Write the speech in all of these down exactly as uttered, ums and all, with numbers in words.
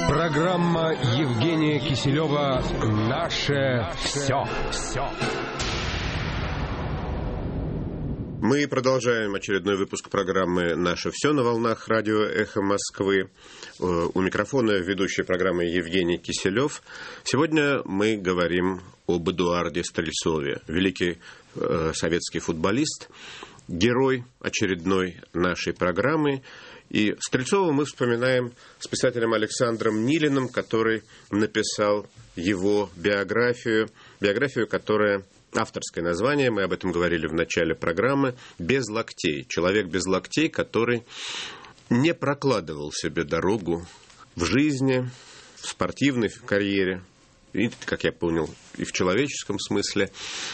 Программа Евгения Киселева «Наше все». все. Мы продолжаем очередной выпуск программы «Наше все» на волнах радио «Эхо Москвы». У микрофона ведущая программы Евгений Киселев. Сегодня мы говорим об Эдуарде Стрельцове, великий э, советский футболист, герой очередной нашей программы. И Стрельцова мы вспоминаем с писателем Александром Нилиным, который написал его биографию, биографию, которая... Авторское название, мы об этом говорили в начале программы, «Без локтей». Человек без локтей, который не прокладывал себе дорогу в жизни, в спортивной карьере, и, как я понял, и в человеческом смысле,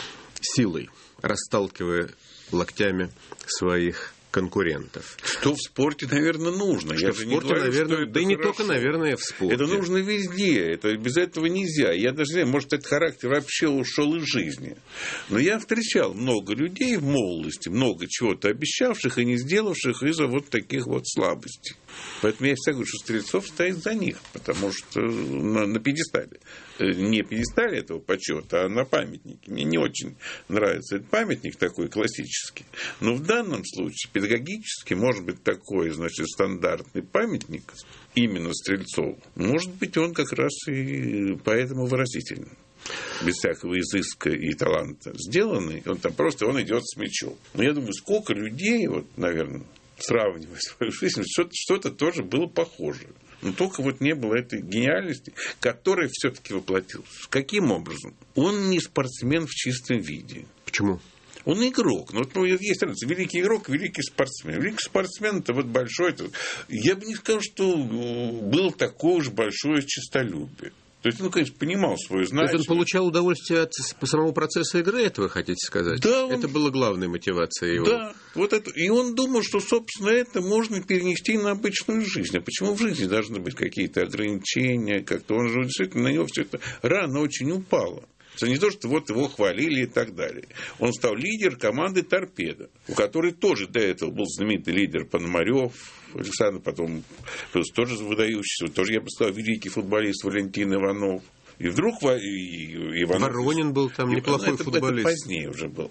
силой, расталкивая локтями своих конкурентов. Что в спорте, наверное, нужно. Что я в же спорте, не говорю, наверное, что да и не хорошо. только, наверное, в спорте. Это нужно везде. Это, без этого нельзя. Я даже не знаю, может, этот характер вообще ушел из жизни. Но я встречал много людей в молодости, много чего-то обещавших и не сделавших из-за вот таких вот слабостей. Поэтому я всегда говорю, что Стрельцов стоит за них, потому что на, на пьедестале. Не пьедестале этого почета, а на памятнике. Мне не очень нравится этот памятник такой классический. Но в данном случае педагогически может быть такой, значит, стандартный памятник именно Стрельцову. Может быть, он как раз и поэтому выразительный. Без всякого изыска и таланта сделанный. Он там просто он идет с мячом. Но я думаю, сколько людей, вот, наверное, сравнивая свою жизнь, что-то, что-то тоже было похоже. Но только вот не было этой гениальности, которая все-таки воплотилась. Каким образом? Он не спортсмен в чистом виде. Почему? Он игрок. Ну, ну, есть разница. Великий игрок, великий спортсмен. Великий спортсмен – это вот большой. Это... Я бы не сказал, что было такое уж большое честолюбие. То есть, он, конечно, понимал свою значимость. То есть, он получал удовольствие от самого процесса игры, это вы хотите сказать? Да. Он... Это была главная мотивация его. Да. Вот это... И он думал, что, собственно, это можно перенести на обычную жизнь. А почему в жизни должны быть какие-то ограничения? Как-то он же действительно на него все это рано очень упало. Это не то, что вот его хвалили и так далее. Он стал лидером команды «Торпедо», у которой тоже до этого был знаменитый лидер Пономарёв, Александр, потом тоже выдающийся, тоже, я бы сказал, великий футболист Валентин Иванов. И вдруг Иванов... Воронин был там неплохой это, футболист. Это позднее уже был.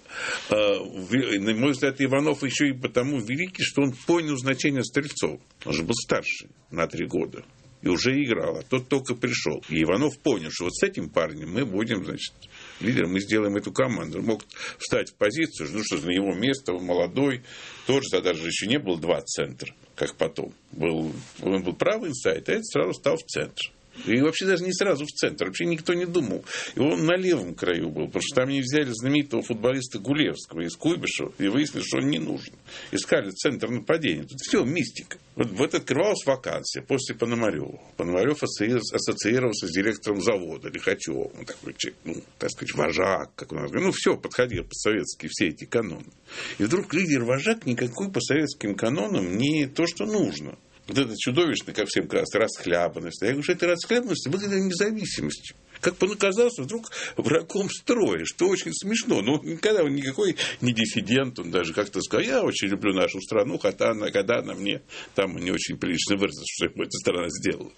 На мой взгляд, Иванов еще и потому великий, что он понял значение Стрельцова. Он же был старше на три года. И уже играл, а тот только пришел. И Иванов понял, что вот с этим парнем мы будем, значит, лидером, мы сделаем эту команду. Он мог встать в позицию, ну что, на его место, он молодой, тоже тогда же еще не было два центра, как потом. Был, он был правый инсайд, а этот сразу стал в центр. И вообще даже не сразу в центр, вообще никто не думал. И он на левом краю был, потому что там не взяли знаменитого футболиста Гулевского из Куйбышева, и выяснили, что он не нужен. Искали центр нападения. Тут все, мистика. Вот, вот открывалась вакансия после Пономарёва. Пономарёв ассоциировался с директором завода Лихачёвым. Он такой человек, ну, так сказать, вожак, как у нас говорит. Ну, все подходило по-советски, все эти каноны. И вдруг лидер-вожак никакой по советским канонам не то, что нужно. Вот это чудовищно, как всем кажется, расхлябанность. Я говорю, что эта расхлябанность выглядит независимостью. Как бы он оказался вдруг врагом строя, что очень смешно. Но никогда он никакой не диссидент, он даже как-то сказал, я очень люблю нашу страну, хотя она, когда она мне там не очень прилично выразилась, что ему эта страна сделала.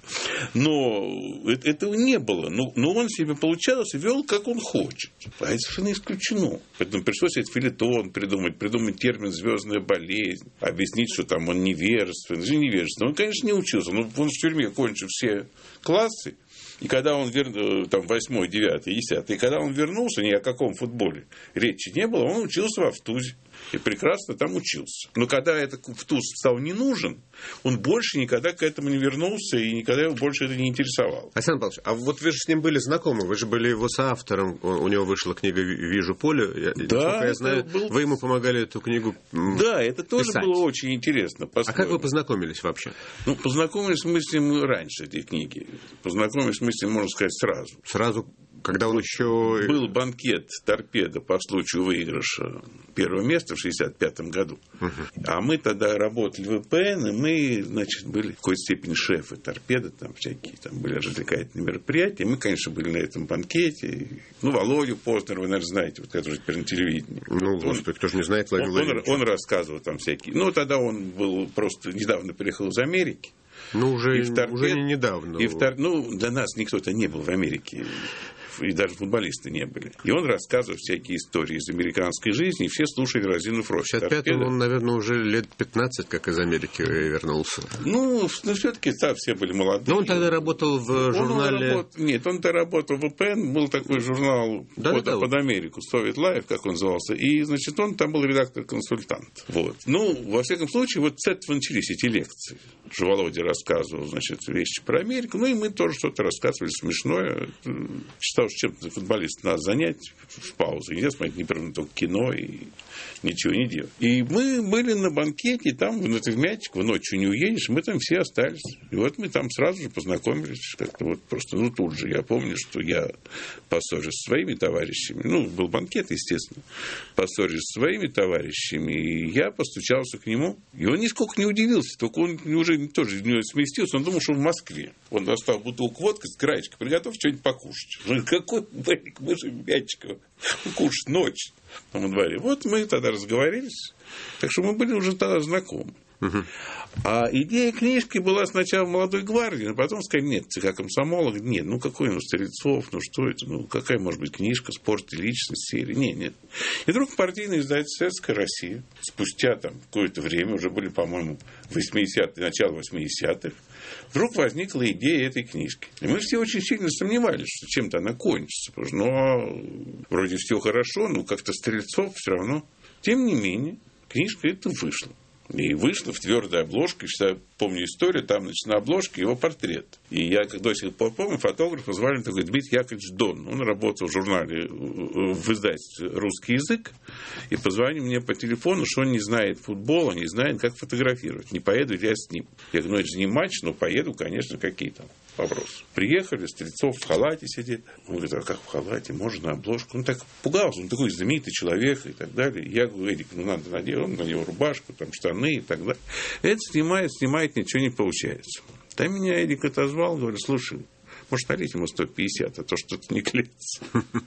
Но этого не было. Но, но он себе получалось и вел, как он хочет. А это совершенно исключено. Поэтому пришлось этот фельетон придумать, придумать термин «звездная болезнь», объяснить, что там он невежественный. Он невежественный. Он, конечно, не учился. Но он в тюрьме кончил все классы. И когда он вернулся, там, восьмой, девятый, десятый, и когда он вернулся, ни о каком футболе речи не было, он учился во ВТУЗе. И прекрасно там учился. Но когда этот ВТУЗ стал не нужен, он больше никогда к этому не вернулся, и никогда его больше это не интересовало. Александр Павлович, а вот вы же с ним были знакомы, вы же были его соавтором, у него вышла книга «Вижу поле». Да, я знаю, был... вы ему помогали эту книгу Да, это тоже писать. было очень интересно. А как вы познакомились вообще? Ну, познакомились мы с ним раньше этой книги. Познакомились мы с ним, можно сказать, сразу. Сразу? Когда он еще... Был банкет «Торпедо» по случаю выигрыша первого места в шестьдесят пятом году. Uh-huh. А мы тогда работали в ИПН, и мы, значит, были в какой-то степени шефы «Торпедо», там всякие, там были развлекательные мероприятия. Мы, конечно, были на этом банкете. Ну, Володю Познера, вы, наверное, знаете, вот который теперь на телевидении. Ну, он, господи, кто же не знает Владимира Владимировича. Он, он рассказывал там всякие... Ну, тогда он был просто... Недавно приехал из Америки. Ну, уже, и в торпед, уже не недавно. И в тор... Ну, до нас никто-то не был в Америке. И даже футболисты не были. И он рассказывал всякие истории из американской жизни, и все слушали разинув рот. В шестьдесят пятом он, наверное, уже лет пятнадцать, как из Америки вернулся. Ну, ну все-таки да, все были молодые. Но он тогда работал в журнале... Он работал... Нет, он тогда работал в вэ пэ эн, был такой журнал да, под, да, под Америку, Soviet Life, как он назывался, и, значит, он там был редактор-консультант. Вот. Ну, во всяком случае, вот с этого начались эти лекции. Что Володя рассказывал, значит, вещи про Америку, ну, и мы тоже что-то рассказывали смешное. Читал, чем-то футболист надо занять в паузу. Нельзя смотреть непрерывно только кино и ничего не делать. И мы были на банкете, там, ну, ты в мячик, в ночью не уедешь, мы там все остались. И вот мы там сразу же познакомились. Как-то вот просто, ну, тут же я помню, что я поссорился со своими товарищами. Ну, был банкет, естественно. Поссорился со своими товарищами, и я постучался к нему. И он нисколько не удивился, только он уже тоже сместился, он думал, что в Москве. Он достал бутылку водки с краечка, приготовь что-нибудь покушать. Он говорит, какой Берик, мы же в Мячиково. Кушать ночь на дворе. Вот мы тогда разговорились. Так что мы были уже тогда знакомы. Угу. А идея книжки была сначала в «Молодой гвардии», а потом сказали, нет, ЦК комсомола, нет, ну какой ну Стрельцов, ну что это, ну какая может быть книжка, спорт и личность, серия, нет, нет. И вдруг партийное издательство «Советская Россия», спустя там какое-то время, уже были, по-моему, восьмидесятые, начало восьмидесятых, вдруг возникла идея этой книжки. И мы все очень сильно сомневались, что чем-то она кончится, но вроде все хорошо, но как-то Стрельцов все равно. Тем не менее, книжка эта вышла. И вышла в твердой обложке. Я помню историю, там, значит, на обложке его портрет. И я до сих пор помню, фотографа звали такой Дмитрий Яковлевич Дон. Он работал в журнале, в издательстве «Русский язык». И позвонил мне по телефону, что он не знает футбола, не знает, как фотографировать. Не поеду ли я с ним? Я говорю, ну это же не матч, но поеду, конечно, какие там вопросы. Приехали, Стрельцов в халате сидит. Он говорит, а как в халате? Можно на обложку? Он так пугался, он такой знаменитый человек и так далее. Я говорю, Эдик, ну надо надеть, он на него рубашку, там штаны и так далее. Это снимает, снимает, ничего не получается. Там меня Эдик отозвал, говорит, слушай, может, налить ему сто пятьдесят, а то что-то не клеится.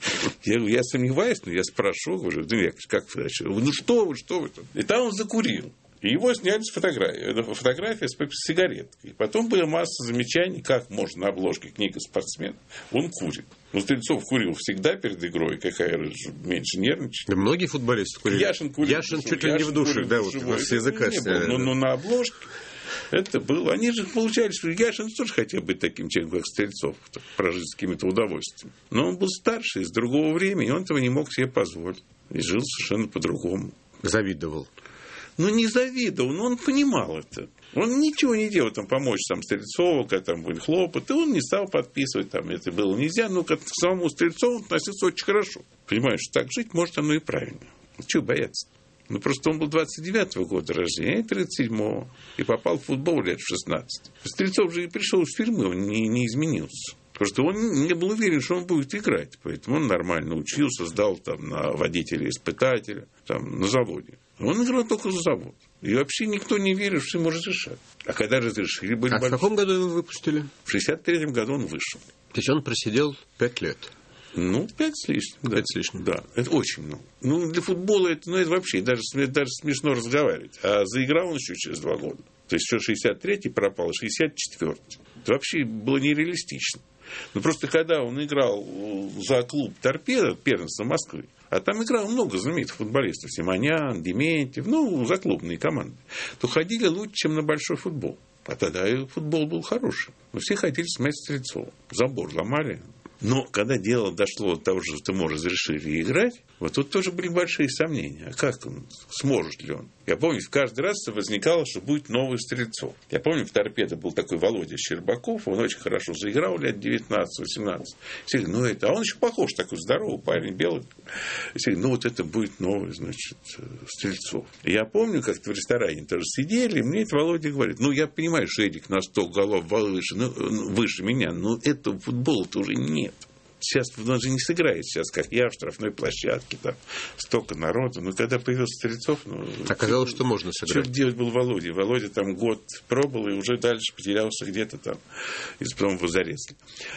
Я говорю, я сомневаюсь, но я спрошу, говорю, Дмитрий Яковлевич, как вы? Ну что вы, что вы там? И там он закурил. И его сняли с фотографии. Фотография с сигареткой. И потом была масса замечаний, как можно на обложке книга спортсмена. Он курит. Ну, Стрельцов курил всегда перед игрой, какая меньше нервничает. Да многие футболисты курили. Яшин курил. Яшин чуть ли не в душе, да, вот с языка сняли. Но, но на обложке это было. Они же получали, что Яшин тоже хотел быть таким человеком, как Стрельцов, прожить с какими-то удовольствиями. Но он был старше, из другого времени, он этого не мог себе позволить. И жил совершенно по-другому. Завидовал. Ну, не завидовал, но он понимал это. Он ничего не делал, там, помочь там, Стрельцову, когда там были хлопоты. Он не стал подписывать, там, это было нельзя. Но к самому Стрельцову относился очень хорошо. Понимаешь, так жить может оно и правильно. Чего бояться? Ну, просто он был двадцать девятого года рождения, а тридцать седьмого. И попал в футбол лет в шестнадцать. Стрельцов же и пришел из тюрьмы, он не, не изменился. Потому что он не был уверен, что он будет играть. Поэтому он нормально учился, сдал там на водителя-испытателя, там, на заводе. Он играл только за завод. И вообще никто не верил, что ему разрешат. А когда разрешили, были А большие... в каком году его выпустили? В шестьдесят третьем году он вышел. То есть он просидел пять лет? Ну, пять с лишним. Да. Пять с лишним. Да, это очень много. Ну, для футбола это, ну, это вообще даже, даже смешно разговаривать. А заиграл он еще через два года. То есть, еще шестьдесят третий пропал, шестьдесят четвёртый. Это вообще было нереалистично. Ну, просто когда он играл за клуб «Торпедо», первенство Москвы, а там играло много знаменитых футболистов, Симонян, Дементьев, ну, за клубные команды, то ходили лучше, чем на большой футбол. А тогда и футбол был хороший. Но все хотели смотреть Стрельцова. Забор ломали. Но когда дело дошло до того, что ему разрешили играть, вот тут тоже были большие сомнения. А как он, сможет ли он? Я помню, в каждый раз возникало, что будет новый Стрельцов. Я помню, в «Торпедо» был такой Володя Щербаков, он очень хорошо заиграл лет девятнадцать-восемнадцать. Все говорят, ну это, а он еще похож, такой здоровый парень, белый. Все говорят, ну вот это будет новый, значит, Стрельцов. И я помню, как-то в ресторане тоже сидели, и мне это Володя говорит, ну я понимаю, что Эдик на сто голов выше, ну, выше меня, но этого футбола-то уже нет. Сейчас он же не сыграет сейчас, как я, в штрафной площадке, там столько народу. Но когда появился Стрельцов... Ну, оказалось, что, что можно сыграть. Что делать был Володя? Володя там год пробовал и уже дальше потерялся где-то там. И потом его зарезали.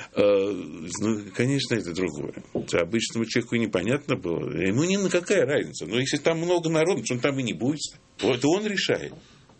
Ну, конечно, это другое. Обычному человеку непонятно было. Ему ни на какая разница. Но если там много народу, то он там и не будет. Вот он решает.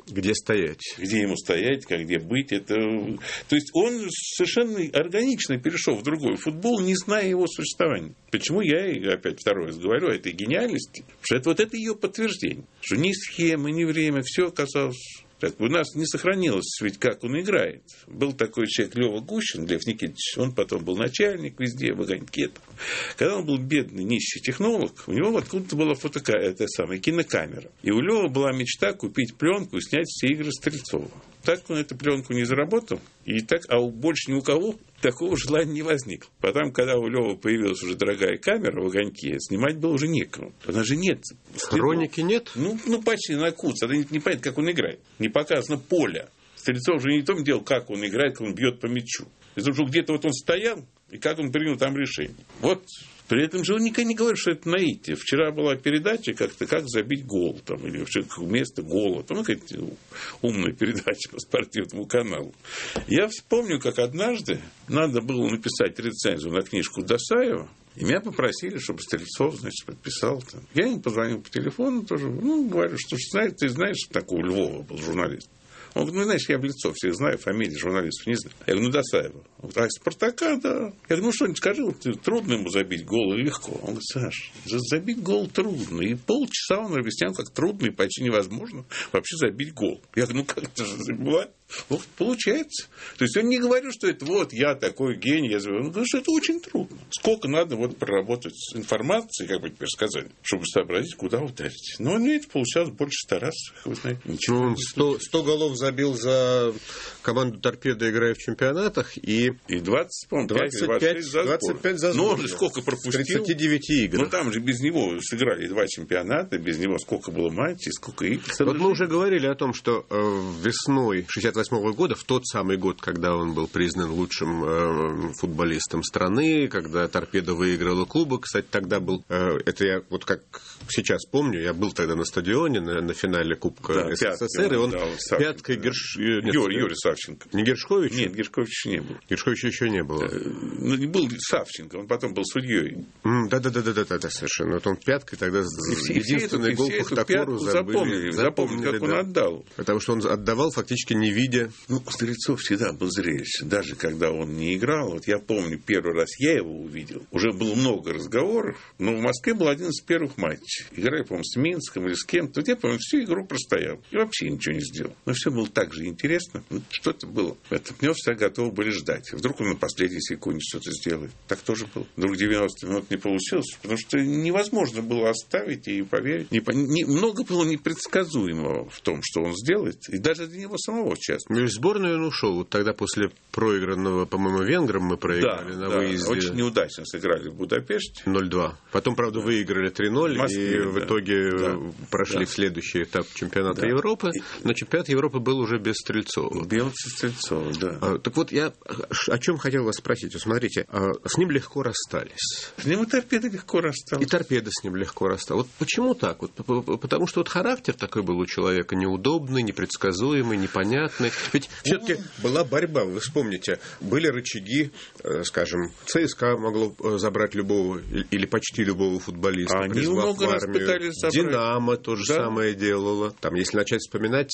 Где стоять. Где ему стоять, как где быть. Это... То есть он совершенно органично перешел в другой футбол, не зная его существования. Почему я, и опять второй раз говорю, о этой гениальности? Потому что это, вот это ее подтверждение. Что ни схема, ни время, все оказалось... Так, у нас не сохранилось ведь, как он играет. Был такой человек Лёва Гущин, Лев Никитич, он потом был начальник везде, в «Огоньке». Когда он был бедный, нищий технолог, у него откуда-то была фотокамера, это самая, кинокамера. И у Лёвы была мечта купить пленку и снять все игры Стрельцова. Так он эту пленку не заработал, и так, а больше ни у кого такого желания не возникло. Потом, когда у Лёвы появилась уже дорогая камера в «Огоньке», снимать было уже некому. У нас же нет. Хроники нет? Ну, ну почти на куц. Это не, не понятно, как он играет. Не показано поле. Стрельцов же не в том дело, как он играет, как он бьет по мячу. Из-за того, что где-то вот он стоял, и как он принял там решение. Вот. При этом же он никогда не говорит, что это наитие. Вчера была передача как-то «Как забить гол», там, или вместо гола. Там какая-то умная передача по спортивному каналу. Я вспомню, как однажды надо было написать рецензию на книжку Досаева, и меня попросили, чтобы Стрельцов, значит, подписал. Там. Я ему позвонил по телефону тоже. Ну, говорю, что знаешь, ты знаешь, что такого Львова был журналист. Он говорит, ну, знаешь, я в лицо всех знаю, фамилии журналистов не знаю. Я говорю, ну, Досаева. Он говорит, а Спартака, да. Я говорю, ну, что-нибудь скажи, вот, трудно ему забить гол или легко? Он говорит, Саш, забить гол трудно. И полчаса он объяснял, как трудно и почти невозможно вообще забить гол. Я говорю, ну, как это же забивать? Вот, получается. То есть он не говорил, что это вот я такой гений. Я говорю, ну, что это очень трудно. Сколько надо вот проработать с информацией, как бы теперь сказать, чтобы сообразить, куда ударить. Но мне это получалось больше ста раз. Вы знаете, ничего. Ну, сто, сто голов забил за команду «Торпедо», играя в чемпионатах, и... И двадцать, по-моему, двадцать пять, двадцать пять за сборную. Но он же сколько пропустил. тридцать девять игр. Ну, там же без него сыграли два чемпионата, без него сколько было матчей, сколько игр. Вот мы уже говорили о том, что э, весной шестьдесят восьмого года, в тот самый год, когда он был признан лучшим э, футболистом страны, когда «Торпедо» выиграла кубок, кстати, тогда был... Э, это я вот как сейчас помню, я был тогда на стадионе, на, на финале Кубка да, СССР, и он пяткой Герш... Юрий, Юрий Савченко. Не Гершкович? Нет, Гершковича не было. Гершковича еще не было. Ну, не был Савченко, он потом был судьей. Да-да-да-да-да, совершенно. Вот он пяткой тогда все, единственный все гол эту, Пахтакору запомнили, запомнили, запомнили, как да. он отдал. Потому что он отдавал фактически не видя. Ну, Стрельцов всегда был зрелище, даже когда он не играл. Вот я помню, первый раз я его увидел. Уже было много разговоров, но в Москве был один из первых матчей. Играя, по-моему, с Минском или с кем-то. Вот я, по-моему, всю игру простоял. И вообще ничего не сделал. Но все было так же интересно. Ну, что-то было. Это меня всегда готовы были ждать. Вдруг он на последней секунде что-то сделает. Так тоже было. Вдруг девяносто минут не получилось. Потому что невозможно было оставить и поверить. Не, не, много было непредсказуемого в том, что он сделает. И даже для него самого часто. В сборную он ушел. Вот тогда после проигранного, по-моему, венграм мы проиграли да, на да, выезде. Очень неудачно сыграли в Будапеште. ноль два. Потом, правда, да. выиграли три ноль. Москве, и да. в итоге да. прошли да. в следующий этап чемпионата да. Европы. Но чемпионат Европы был уже без Стрельцова. Без Стрельцова, да. А, так вот, я о чем хотел вас спросить. Вот смотрите, а, с ним легко расстались. С ним и «Торпедо» легко рассталась. И «Торпедо» с ним легко рассталась. Вот почему так? Вот, потому что вот характер такой был у человека неудобный, непредсказуемый, непонятный. Ведь все-таки была борьба, вы вспомните. Были рычаги, скажем, ЦСКА могло забрать любого или почти любого футболиста, они призвав много в раз армию. пытались забрать. «Динамо» то же да. самое делало. Там, если начать вспоминать,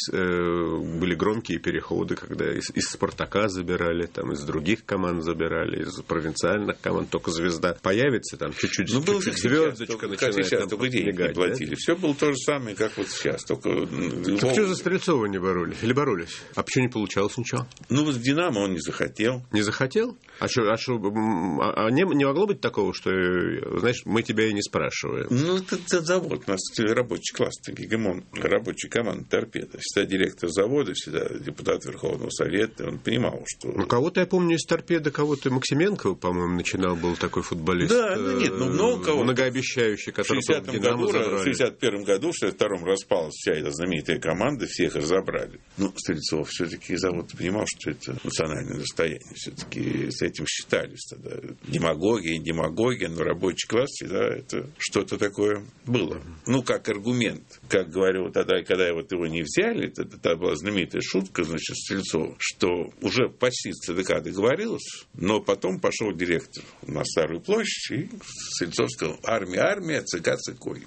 были громкие переходы, когда из, из «Спартака» забирали, там, из других команд забирали, из провинциальных команд. Только «Звезда» появится, там чуть-чуть, ну, чуть-чуть звездочка сейчас, начинает сейчас, там только деньги не платили. Да? Все было то же самое, как вот сейчас. Только... Так что за Стрельцова не боролись? Или боролись? А почему не получалось ничего? Ну, вот с «Динамо» он не захотел. Не захотел? А что, а, что, а не, не могло быть такого, что, знаешь, мы тебя и не спрашиваем? Ну, это, это завод. У нас рабочий класс, гегемон, рабочая команда «Торпедо». Всегда директор завода, всегда депутат Верховного Совета. Он понимал, что... Ну, кого-то я помню из «Торпедо», кого-то Максименко, по-моему, начинал, был такой футболист. Да, ну нет, ну много кого. Многообещающий, который в шестидесятом году, в шестьдесят первом году, в шестьдесят втором распалась вся эта знаменитая команда, всех разобрали. Ну, Стрельцов все-таки завод понимал, что это национальное достояние. Все-таки с этим считались тогда. Демагогия, не демагогия, но рабочий класс всегда это что-то такое было. Ну, как аргумент. Как говорил тогда, когда вот его не взяли, это была знаменитая шутка, значит, Стрельцова, что уже почти ЦДК договорилась, но потом пошел директор на Старую площадь, и Стрельцов сказал: армия, армия, ЦК, цикой.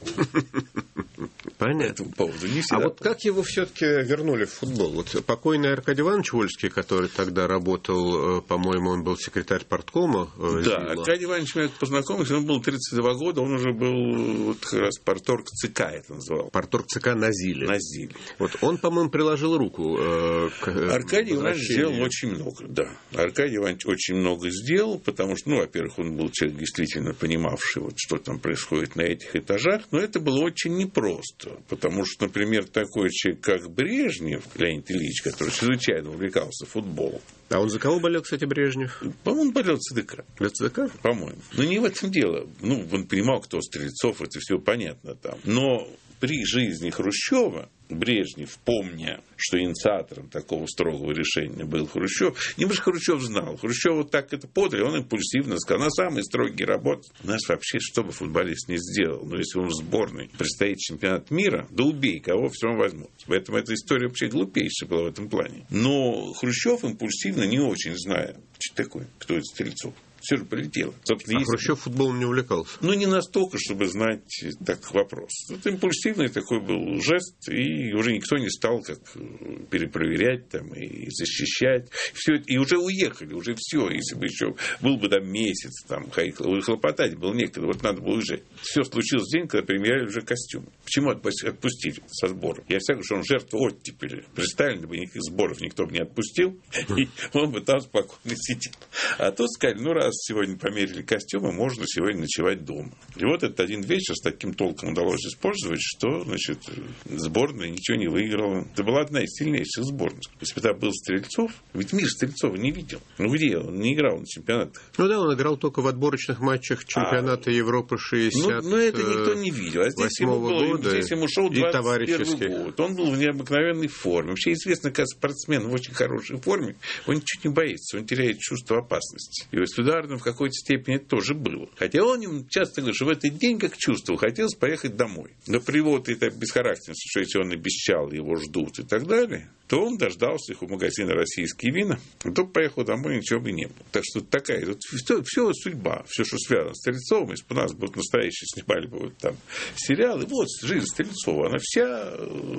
Понятно. По поводу не всегда. А вот как его все-таки вернули в футбол? Вот покойный Аркадий Иванович Вольский, который тогда работал, по-моему, он был секретарь парткома. Да, Зила. Аркадий Иванович, я познакомился, ему было тридцать два года, он уже был вот как раз парторг ЦК, это называл. Парторг ЦК на Зиле. На Зиле. Вот он, по-моему, приложил руку э, к Аркадий Иванович сделал очень много, да. Аркадий Иванович очень много сделал, потому что, ну, во-первых, он был человек, действительно понимавший, вот, что там происходит на этих этажах, но это было очень непросто. Потому что, например, такой человек, как Брежнев, Леонид Ильич, который чрезвычайно увлекался футболом. А он за кого болел, кстати, Брежнев? По-моему, он болел ЦДК. Для ЦДК? По-моему. Но не в этом дело. Ну, он понимал, кто Стрельцов, это все понятно там. Но при жизни Хрущева Брежнев, помня, что инициатором такого строгого решения был Хрущев, не может, Хрущев знал. Хрущев вот так это подали, он импульсивно сказал: на самые строгие работы. У нас вообще, что бы футболист не сделал, но если он в сборной предстоит чемпионат мира, да убей, кого все равно возьмут. Поэтому эта история вообще глупейшая была в этом плане. Но Хрущев импульсивно, не очень зная, что такое, кто это Стрельцов, все же полетело. Собственно, а если... Хрущев футболом не увлекался? Ну, не настолько, чтобы знать так вопрос. Это импульсивный такой был жест, и уже никто не стал как перепроверять там, и защищать. Все, и уже уехали, уже все. Если бы еще был бы там месяц, там, хлопотать было некогда, вот надо было уезжать. Все случилось в день, когда примеряли уже костюм. Почему отпустили со сбора? Я всякий, что он жертва оттепели. При Сталине бы никаких сборов никто бы не отпустил, и он бы там спокойно сидел. А тут сказали: ну, раз сегодня померили костюмы, можно сегодня ночевать дома. И вот этот один вечер с таким толком удалось использовать, что, значит, сборная ничего не выиграла. Это была одна из сильнейших сборных. Если бы там был Стрельцов, ведь мир Стрельцова не видел. Ну, где он? Не играл на чемпионатах. Ну да, он играл только в отборочных матчах чемпионата а, Европы шестьдесят. Ну, но это никто не видел. А здесь ему, было, здесь ему шел двадцать первый год. Он был в необыкновенной форме. Вообще известно, как спортсмен в очень хорошей форме, он ничего не боится, он теряет чувство опасности. И с ударом в какой-то степени это тоже было. Хотя он им часто говорит, что в этот день, как чувствовал, хотелось поехать домой. Но при вот этой бесхарактерности, что если он обещал, его ждут и так далее, то он дождался их у магазина «Российские вина», а то поехал домой, ничего бы не было. Так что такая вот все, все судьба, все, что связано с Стрельцовым, если бы у нас бы настоящие снимали бы вот там сериалы, вот жизнь Стрельцова, она вся,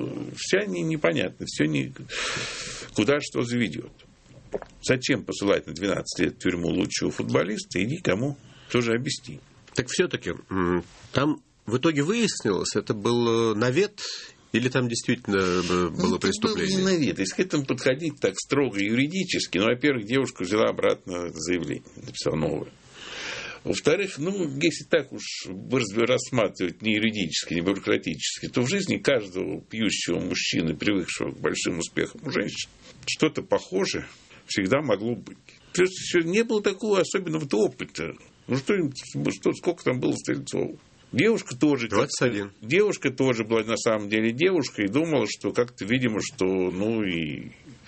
вся не, непонятна, все не, куда что заведет. Зачем посылать на двенадцать лет в тюрьму лучшего футболиста? Иди кому тоже объясни. Так все-таки там в итоге выяснилось, это был навет или там действительно было ну, преступление? Это был навет. Если к этому подходить так строго юридически, ну, во-первых, девушка взяла обратно заявление, написала новое. Во-вторых, ну, если так уж рассматривать не юридически, не бюрократически, то в жизни каждого пьющего мужчины, привыкшего к большим успехам у женщин, что-то похожее всегда могло быть. Просто еще не было такого особенного опыта. Ну, что, что, сколько там было Стрельцова? Девушка тоже... двадцать один. Девушка тоже была на самом деле девушкой и думала, что как-то, видимо, что, ну, и...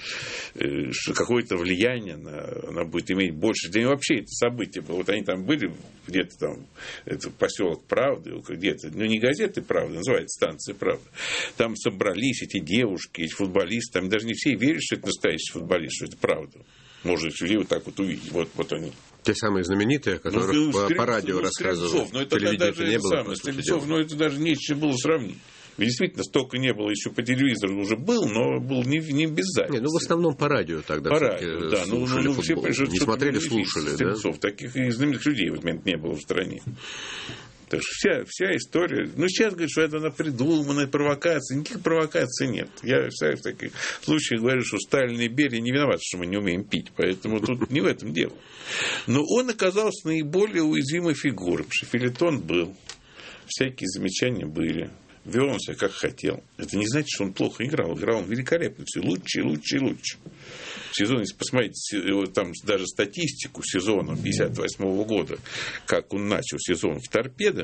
что какое-то влияние на, она будет иметь больше. Да и вообще это событие было. Вот они там были, где-то там, это поселок Правды, где-то, ну не газеты Правды, называется станция Правда. Там собрались эти девушки, эти футболисты, там даже не все верят, что это настоящий футболист, что это правда. Можно людей вот так вот увидеть. Вот, вот они. Те самые знаменитые, о которых ну, по, по радио ну, рассказывали. Но это даже не было. Самое, Стрельцов, но это даже нечего было сравнить. Действительно, столько не было, еще по телевизору уже был, но был не, не без записи. Не, ну, в основном по радио тогда по радио, да. слушали ну, ну, футбол. Все, не смотрели, слушали, Стрельцов. Да? Таких знаменитых людей в этот момент не было в стране. Так что вся, вся история... Ну, сейчас говорят, что это она придуманная провокация. Никаких провокаций нет. Я всегда в таких случаях говорю, что Сталин и Берия не виноваты, что мы не умеем пить. Поэтому тут не в этом дело. Но он оказался наиболее уязвимой фигурой. Потому что фельетон был. Всякие замечания были. Вел он себя как хотел. Это не значит, что он плохо играл. Играл он великолепно. Все лучше, лучше, лучше. Сезон, если посмотрите, там даже статистику сезона пятьдесят восьмого года, как он начал сезон в «Торпедо»,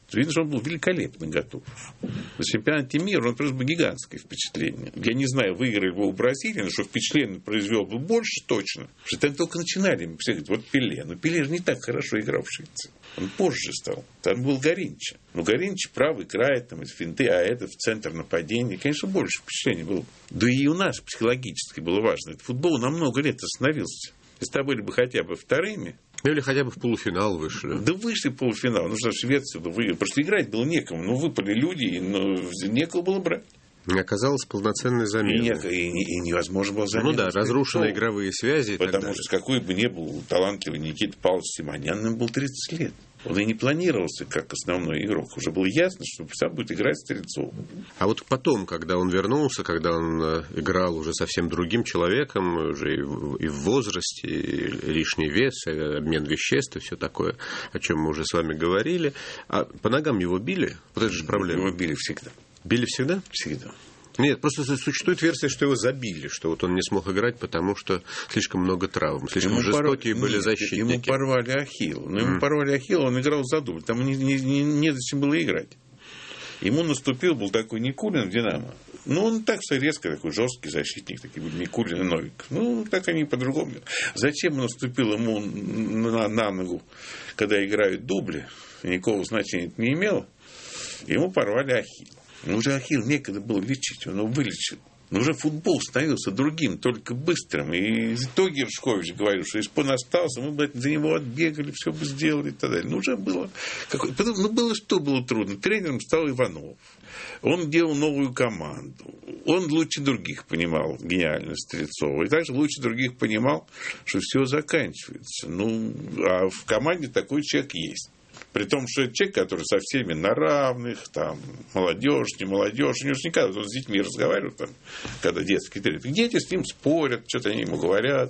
Видно, что он был великолепно готов. На чемпионате мира он просто был гигантское впечатление. Я не знаю, выиграли бы у Бразилии, но что впечатление произвел бы больше точно. Потому что там только начинали. Все говорят, вот Пеле. Но Пеле же не так хорошо играл в Швеции. Он позже стал. Там был Гаринча. Но Гаринча правый играет, там, из финты, а это в центр нападения. Конечно, больше впечатлений было. Да и у нас психологически было важно. Этот футбол на много лет остановился. Если были бы хотя бы вторыми, или хотя бы в полуфинал вышли. Да вышли в полуфинал. Ну что, Швеция выиграла. Просто играть было некому. Ну, выпали люди, и ну, некого было брать. Не оказалось полноценной замены. И, и, и невозможно было заменить. Ну да, разрушены игровые связи. И потому так что какой бы ни был талантливый Никита Павлович Симонян, ему был тридцать лет. Он и не планировался как основной игрок. Уже было ясно, что сам будет играть Стрельцов. А вот потом, когда он вернулся, когда он играл уже совсем другим человеком, уже и в, и в возрасте, и лишний вес, и обмен веществ, и все такое, о чем мы уже с вами говорили. А по ногам его били? Вот это же проблема. Его били всегда. Били всегда? Всегда. Нет, просто существует версия, что его забили, что вот он не смог играть, потому что слишком много травм, слишком ему жестокие порв... были Нет, защитники. Ему порвали ахилл. Но ему mm. порвали ахилл, он играл за дубль. Там не, не, не, не зачем было играть. Ему наступил, был такой Никулин в «Динамо». Ну, он так все резко, такой жесткий защитник, такие были Никулин и Новик. Ну, так они по-другому. Зачем он наступил ему на, на ногу, когда играют дубли, никакого значения это не имело. Ему порвали ахилл. Но уже ахилл некогда было лечить, он его вылечил. Но уже футбол становился другим, только быстрым. И то Гершкович говорил, что если бы он остался, мы бы за него отбегали, все бы сделали и так далее. Но уже было... Какое... Ну, было что было трудно. Тренером стал Иванов. Он делал новую команду. Он лучше других понимал гениальность Стрельцова. И также лучше других понимал, что все заканчивается. Ну, а в команде такой человек есть. При том, что это человек, который со всеми на равных, там, молодежь, не молодежь, у него же никогда он с детьми разговаривает, там, когда детский тренер. Дети с ним спорят, что-то они ему говорят.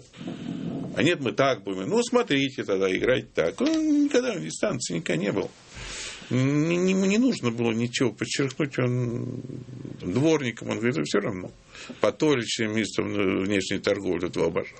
А нет, мы так будем. Ну, смотрите тогда, играть так. Он никогда на дистанции никогда не был. Ему не нужно было ничего подчеркнуть. Он дворником, он говорит, все равно. Патоличем, министром внешней торговли, этого обожал.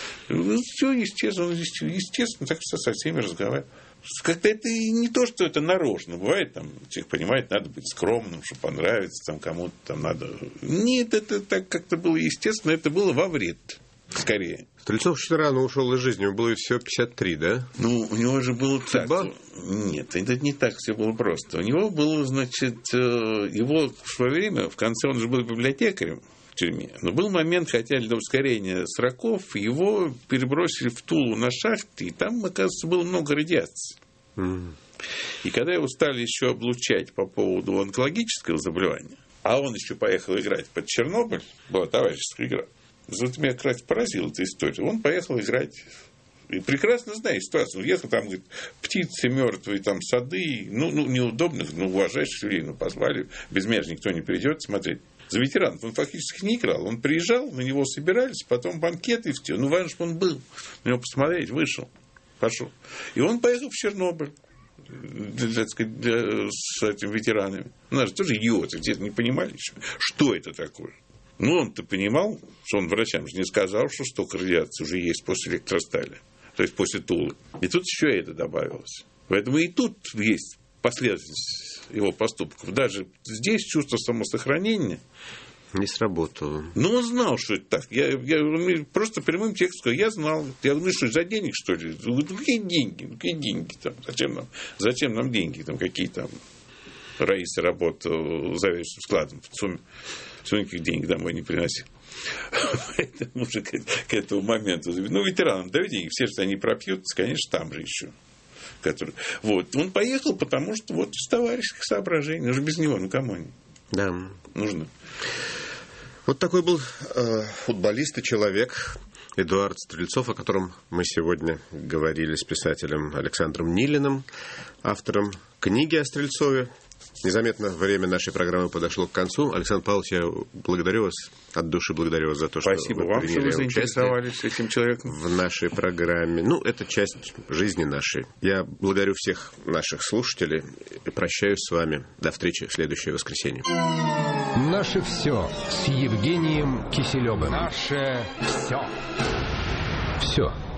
Все естественно, он естественно, так что со всеми разговаривает. Как-то это не то, что это нарочно. Бывает, там, человек понимает, надо быть скромным, чтобы понравиться, там, кому-то там надо... Нет, это так как-то было естественно, это было во вред, скорее. Стрельцов очень рано ушел из жизни, ему было всего пятьдесят три, да? Ну, у него же было Судьба? так. Нет, это не так все было просто. У него было, значит, его в свое время, в конце он же был библиотекарем в тюрьме. Но был момент, хотя для ускорения сроков, его перебросили в Тулу на шахты, и там, оказывается, было много радиации. Mm. И когда его стали еще облучать по поводу онкологического заболевания, а он еще поехал играть под Чернобыль, была товарищеская игра, вот меня как раз поразила эта история. Он поехал играть, и прекрасно знает ситуацию. Он ехал, там, говорит, птицы мертвые, там, сады, ну, ну неудобных, ну, уважающих людей, ну, позвали, без меня же никто не придет смотреть. За ветеранов он фактически не играл. Он приезжал, на него собирались, потом банкеты и все. Ну, важно, чтобы он был. На него посмотреть, вышел, пошел. И он поехал в Чернобыль, для, так сказать, для, с этими ветеранами. У нас же тоже идиоты, те не понимали еще, что это такое. Ну, он-то понимал, что он врачам же не сказал, что столько радиации уже есть после электростали. То есть после Тулы. И тут еще это добавилось. Поэтому и тут есть последовательность его поступков. Даже здесь чувство самосохранения не сработало. Но он знал, что это так. Я, я просто прямым текстом сказал, я знал. Я говорю, что за денег, что ли? Ну, какие деньги? Ну, какие деньги там? Зачем нам, зачем нам деньги? Там, какие там Раиса работала заведующим складом в сумме. Все никаких денег домой не приносил. Поэтому уже к, к этому моменту. Ну, ветеранам дают деньги, все же они пропьются, конечно, там же еще. Который... Вот. Он поехал, потому что вот из товарищеских соображений. Уже без него, ну кому они? Да. Нужно. Вот такой был э, футболист и человек Эдуард Стрельцов, о котором мы сегодня говорили с писателем Александром Нилиным, автором книги о Стрельцове. Незаметно время нашей программы подошло к концу. Александр Павлович, я благодарю вас, от души благодарю вас за то, что Спасибо вы вам, приняли что вы заинтересовались этим человеком в нашей программе. Ну, это часть жизни нашей. Я благодарю всех наших слушателей и прощаюсь с вами. До встречи в следующее воскресенье. Наше все с Евгением Киселевым. Наше все. Все.